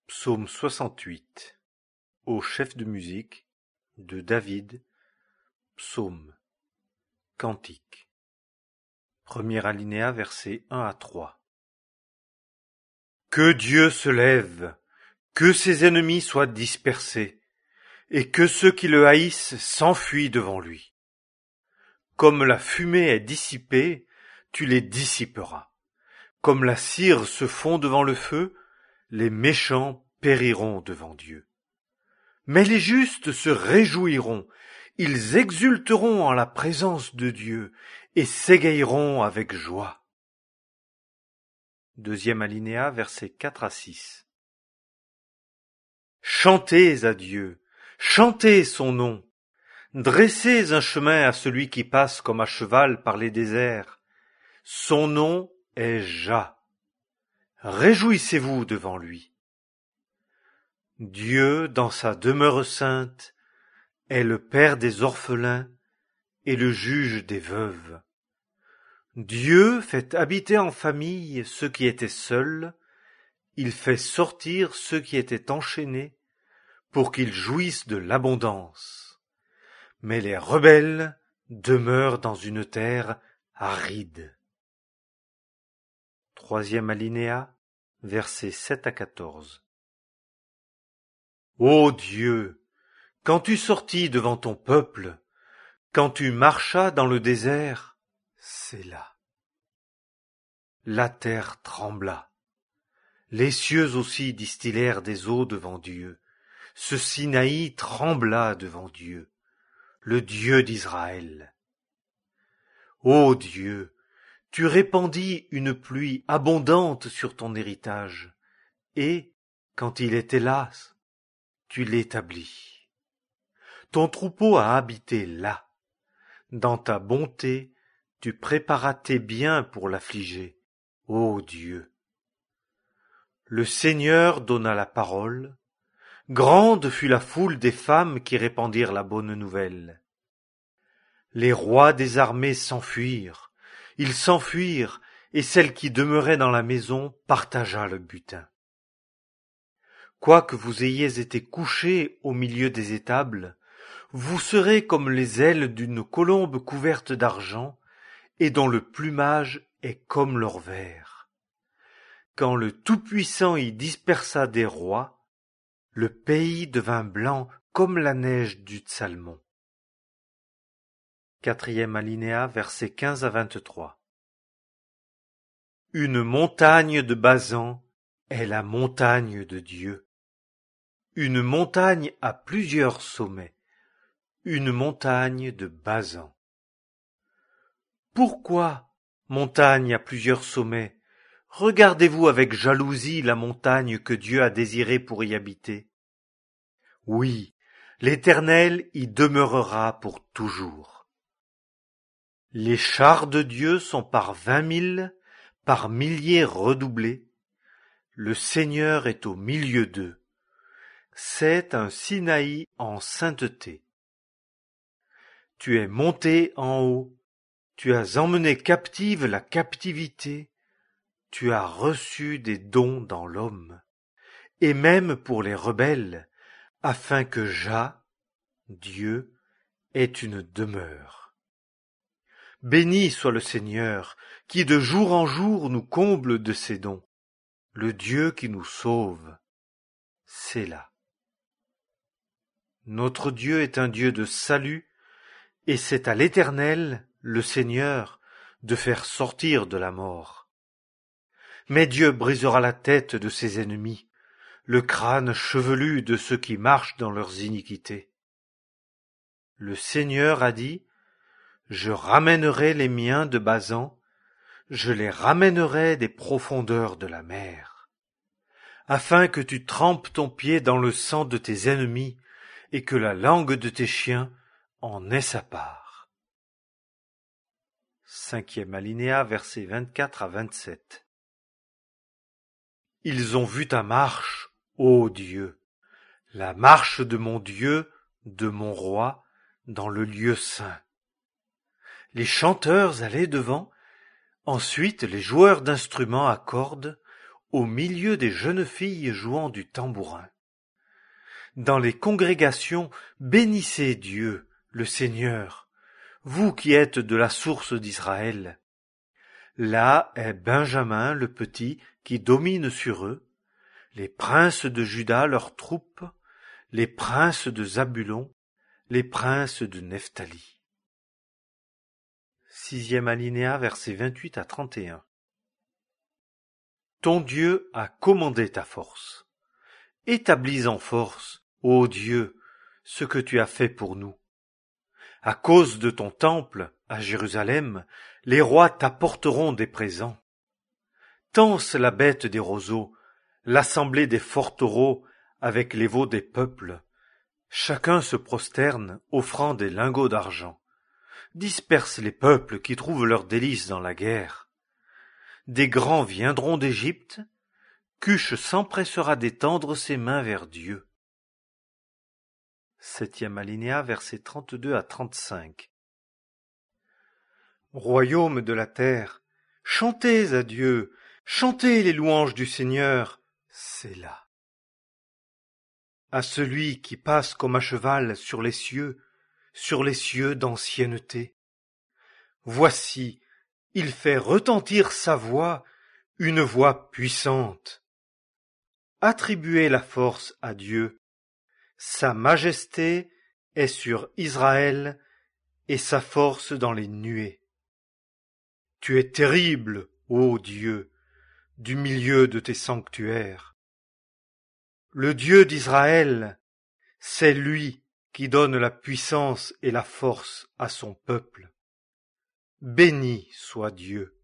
Psaume 68. Au chef de musique de David. Psaume. Cantique. Premier alinéa, versets 1 à 3. Que Dieu se lève, que ses ennemis soient dispersés, et que ceux qui le haïssent s'enfuient devant lui. Comme la fumée est dissipée, tu les dissiperas. Comme la cire se fond devant le feu, les méchants périront devant Dieu. Mais les justes se réjouiront, ils exulteront en la présence de Dieu et s'égayeront avec joie. Deuxième alinéa, versets 4 à 6. Chantez à Dieu, chantez son nom, dressez un chemin à celui qui passe comme à cheval par les déserts. Son nom est Jah. Réjouissez-vous devant lui. Dieu, dans sa demeure sainte, est le père des orphelins et le juge des veuves. Dieu fait habiter en famille ceux qui étaient seuls, il fait sortir ceux qui étaient enchaînés, pour qu'ils jouissent de l'abondance. Mais les rebelles demeurent dans une terre aride. Troisième alinéa, versets 7 à 14. Ô Dieu, quand tu sortis devant ton peuple, quand tu marchas dans le désert, Sélah. La terre trembla. Les cieux aussi distillèrent des eaux devant Dieu. Ce Sinaï trembla devant Dieu, le Dieu d'Israël. Ô Dieu, tu répandis une pluie abondante sur ton héritage, et, quand il était las, tu l'établis. Ton troupeau a habité là. Dans ta bonté, tu préparas tes biens pour l'affliger, ô Dieu. Le Seigneur donna la parole. Grande fut la foule des femmes qui répandirent la bonne nouvelle. Les rois des armées s'enfuirent, ils s'enfuirent, et celle qui demeurait dans la maison partagea le butin. Quoique vous ayez été couchés au milieu des étables, vous serez comme les ailes d'une colombe couverte d'argent, et dont le plumage est comme l'or vert. Quand le Tout-Puissant y dispersa des rois, le pays devint blanc comme la neige du Tsalmon. Quatrième alinéa, versets 15 à 23. Une montagne de Basan est la montagne de Dieu. Une montagne à plusieurs sommets. Une montagne de Basan. Pourquoi, montagne à plusieurs sommets, regardez-vous avec jalousie la montagne que Dieu a désirée pour y habiter? Oui, l'Éternel y demeurera pour toujours. Les chars de Dieu sont par 20 000, par milliers redoublés. Le Seigneur est au milieu d'eux. C'est un Sinaï en sainteté. Tu es monté en haut. Tu as emmené captive la captivité, tu as reçu des dons dans l'homme, et même pour les rebelles, afin que Jah, Dieu, ait une demeure. Béni soit le Seigneur, qui de jour en jour nous comble de ses dons, le Dieu qui nous sauve, Sélah. Notre Dieu est un Dieu de salut, et c'est à l'Éternel, le Seigneur, de faire sortir de la mort. Mais Dieu brisera la tête de ses ennemis, le crâne chevelu de ceux qui marchent dans leurs iniquités. Le Seigneur a dit, je ramènerai les miens de Basan, je les ramènerai des profondeurs de la mer, afin que tu trempes ton pied dans le sang de tes ennemis et que la langue de tes chiens en ait sa part. Cinquième alinéa, versets 24 à 27. Ils ont vu ta marche, ô Dieu, la marche de mon Dieu, de mon roi, dans le lieu saint. Les chanteurs allaient devant, ensuite les joueurs d'instruments à cordes, au milieu des jeunes filles jouant du tambourin. Dans les congrégations, bénissez Dieu, le Seigneur, vous qui êtes de la source d'Israël. Là est Benjamin le petit qui domine sur eux, les princes de Juda leurs troupes, les princes de Zabulon, les princes de Nephtali. 6e alinéa, versets 28 à 31. Ton Dieu a commandé ta force. Établis en force, ô Dieu, ce que tu as fait pour nous. À cause de ton temple, à Jérusalem, les rois t'apporteront des présents. Tanse la bête des roseaux, l'assemblée des forts taureaux avec les veaux des peuples. Chacun se prosterne, offrant des lingots d'argent. Disperse les peuples qui trouvent leur délice dans la guerre. Des grands viendront d'Égypte, Cush s'empressera d'étendre ses mains vers Dieu. 7e alinéa, versets 32 à 35. Royaume de la terre, chantez à Dieu, chantez les louanges du Seigneur, Sélah. À celui qui passe comme à cheval sur les cieux d'ancienneté. Voici, il fait retentir sa voix, une voix puissante. Attribuez la force à Dieu. Sa majesté est sur Israël et sa force dans les nuées. Tu es terrible, ô Dieu, du milieu de tes sanctuaires. Le Dieu d'Israël, c'est lui qui donne la puissance et la force à son peuple. Béni soit Dieu.